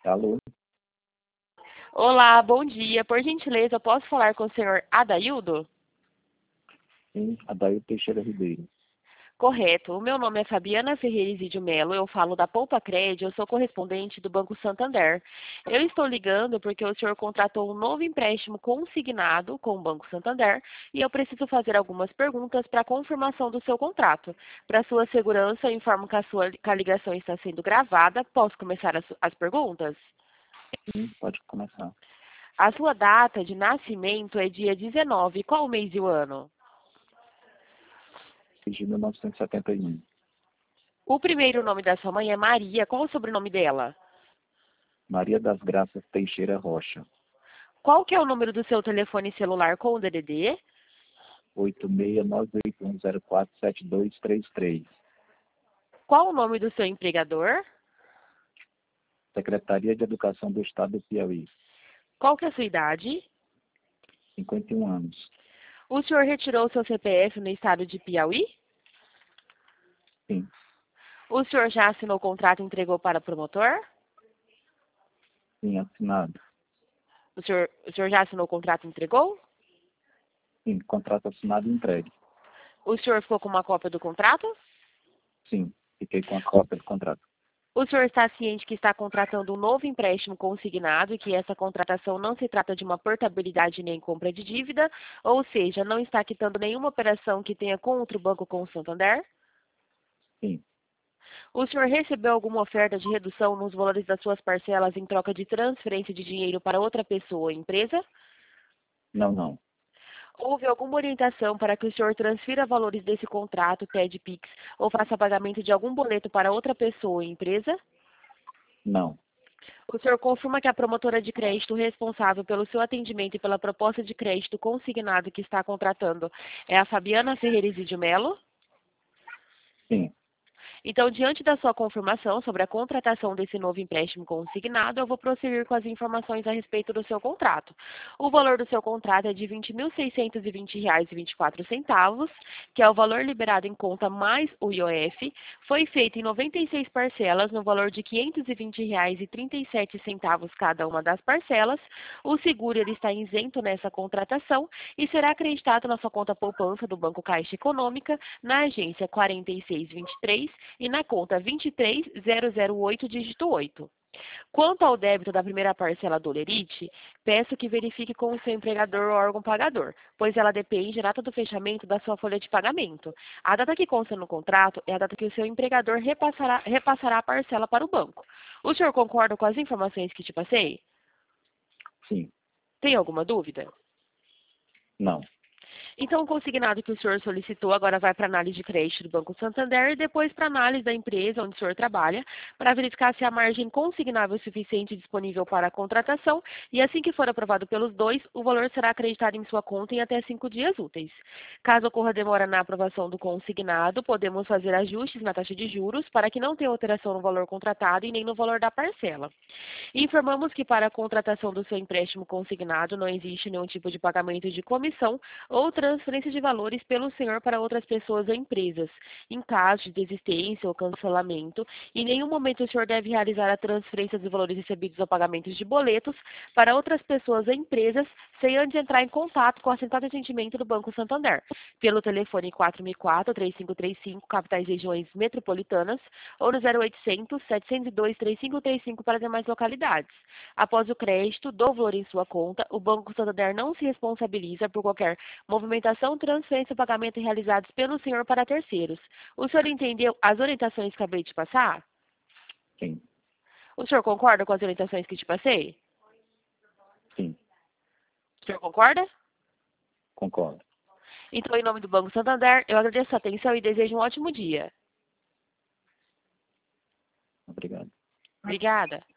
Alô? Olá, bom dia. Por gentileza, eu posso falar com o senhor Adaildo? Sim, Adair Teixeira Ribeiro. Correto. O meu nome é Fabiana Ferreira Isidio Melo, eu falo da Poupa Cred, eu sou correspondente do Banco Santander. Eu estou ligando porque o senhor contratou um novo empréstimo consignado com o Banco Santander e eu preciso fazer algumas perguntas para a confirmação do seu contrato. Para sua segurança, eu informo que que a ligação está sendo gravada. Posso começar as perguntas? Sim, pode começar. A sua data de nascimento é dia 19. Qual o mês e o ano? Desde 1971. O primeiro nome da sua mãe é Maria. Qual o sobrenome dela? Maria das Graças Teixeira Rocha. Qual que é o número do seu telefone celular com o DDD? 8698104723. Qual o nome do seu empregador? Secretaria de Educação do Estado do Piauí. Qual que é a sua idade? 51 anos. O senhor retirou seu CPF no estado de Piauí? Sim, O senhor já assinou o contrato e entregou para o promotor? sim, assinado. O senhor já assinou o contrato e entregou? Sim, contrato assinado e entregue. O senhor ficou com uma cópia do contrato? Sim, fiquei com a cópia do contrato. O senhor está ciente que está contratando um novo empréstimo consignado e que essa contratação não se trata de uma portabilidade nem compra de dívida, ou seja, não está quitando nenhuma operação que tenha contra o banco com o Santander? Sim, O senhor recebeu alguma oferta de redução nos valores das suas parcelas em troca de transferência de dinheiro para outra pessoa ou empresa? não. Houve alguma orientação para que o senhor transfira valores desse contrato, TED Pix, ou faça pagamento de algum boleto para outra pessoa ou empresa? Não, O senhor confirma que a promotora de crédito responsável pelo seu atendimento e pela proposta de crédito consignado que está contratando é a Fabiana Ferreira Isidio Melo? sim, Então, diante da sua confirmação sobre a contratação desse novo empréstimo consignado, eu vou prosseguir com as informações a respeito do seu contrato. O valor do seu contrato é de R$ 20.620,24, que é o valor liberado em conta mais o IOF. Foi feito em 96 parcelas, no valor de R$ 520,37 cada uma das parcelas. O seguro ele está isento nessa contratação e será acreditado na sua conta poupança do Banco Caixa Econômica, na agência 4623 e na conta 23008, dígito 8. Quanto ao débito da primeira parcela do Lerite, peço que verifique com o seu empregador ou órgão pagador, pois ela depende da data do fechamento da sua folha de pagamento. A data que consta no contrato é a data que o seu empregador repassará a parcela para o banco. O senhor concorda com as informações que te passei? sim, Tem alguma dúvida? não. Então, o consignado que o senhor solicitou agora vai para análise de crédito do Banco Santander e depois para análise da empresa onde o senhor trabalha, para verificar se há margem consignável suficiente disponível para a contratação e assim que for aprovado pelos dois, o valor será acreditado em sua conta em até 5 dias úteis. Caso ocorra demora na aprovação do consignado, podemos fazer ajustes na taxa de juros para que não tenha alteração no valor contratado e nem no valor da parcela. Informamos que para a contratação do seu empréstimo consignado não existe nenhum tipo de pagamento de comissão ou transferência de valores pelo senhor para outras pessoas ou empresas. Em caso de desistência ou cancelamento, em nenhum momento o senhor deve realizar a transferência dos valores recebidos ou pagamentos de boletos para outras pessoas ou empresas sem antes entrar em contato com a central de atendimento do Banco Santander, pelo telefone 4004-3535, capitais regiões metropolitanas, ou no 0800 702 3535 para demais localidades. Após o crédito do valor em sua conta, o Banco Santander não se responsabiliza por qualquer movimentação, transferência ou pagamento realizados pelo senhor para terceiros. O senhor entendeu as orientações que acabei de passar? Sim, O senhor concorda com as orientações que te passei? sim, O senhor concorda? concordo. Então, em nome do Banco Santander, eu agradeço a atenção e desejo um ótimo dia. Obrigado. Obrigada.